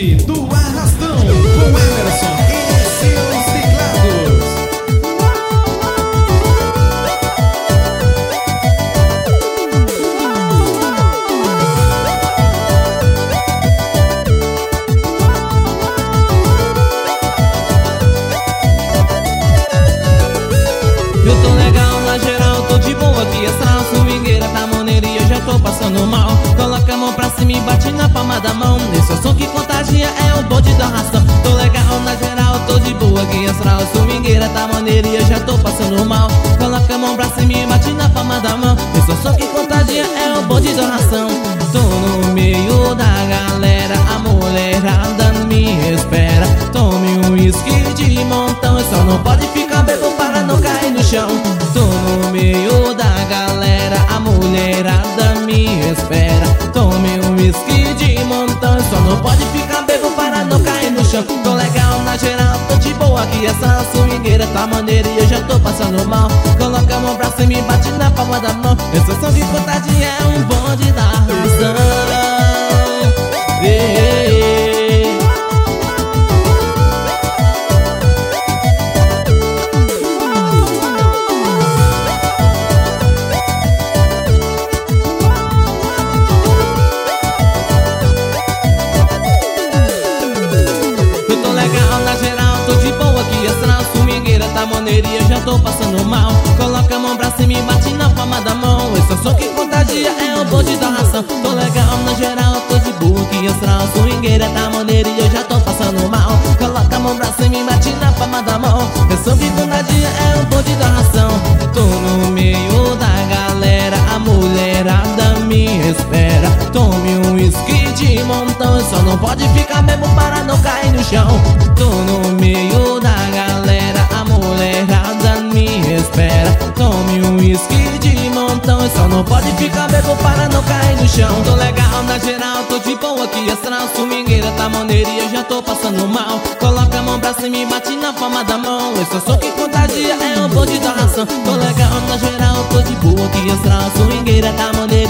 bonde do Arrastão, com Emerson e seus teclados. Eu tô legal na geral, tô de boa aqui. Essa swingueira tá maneira e eu já tô passando mal. Coloca a mão pra cima e bate na palma da mão. Esse é o som que contagia, é o bonde da ração. Tô legal na geral, tô de boa aqui. Essa swingueira tá maneira e eu já tô passando mal. Coloca a mão pra cima e bate na palma da mão. Esse é o som que contagia, é o bonde da ração. Tô no meio da galera, a mulherada me espera. Tome um uísque de montão, eu só não pode ficar bebo para não cair no chão. Tô no meio da galera, a mulherada me espera. Tome um uísque de montão, só não pode ficar bebo para não cair no chão. Tô legal na geral, tô de boa aqui. Essa swingueira tá maneira e eu já tô passando mal. Coloca a mão pra cima e bate na palma da mão. Esse som de contadinha é um bonde da razão. Tá maneira e eu já tô passando mal. Coloca a mão pra cima e bate na palma da mão. Esse é o som que contagia, é o bonde da ração. Tô legal na geral, tô de boa que a swingueira tá maneira e eu já tô passando mal. Coloca a mão pra cima e bate na palma da mão. Esse som que contagia, é o bonde da ração. Tô no meio da galera, a mulherada me espera. Tome um uísque de montão, só não pode ficar bebo para não cair no chão. Tô no meio da galera, a mulherada me espera. Tome um uísque de montão, só não pode ficar bebo para não cair no chão. Tô legal na geral, tô de boa aqui. Essa swingueira tá maneira e eu já tô passando mal. Coloca a mão pra cima e bate na palma da mão. Esse é o som que contagia, é o bonde da ração. Tô legal na geral, tô de boa aqui. Essa swingueira tá maneira